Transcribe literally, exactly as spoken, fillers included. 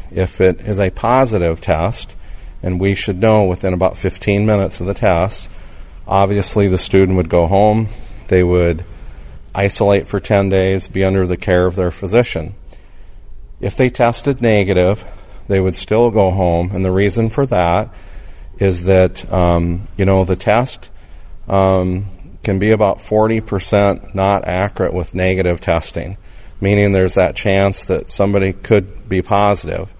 If it is a positive test, and we should know within about fifteen minutes of the test, obviously the student would go home, they would isolate for ten days, be under the care of their physician. If they tested negative, they would still go home, and the reason for that is that, um, you know, the test um, can be about forty percent not accurate with negative testing, meaning there's that chance that somebody could be positive.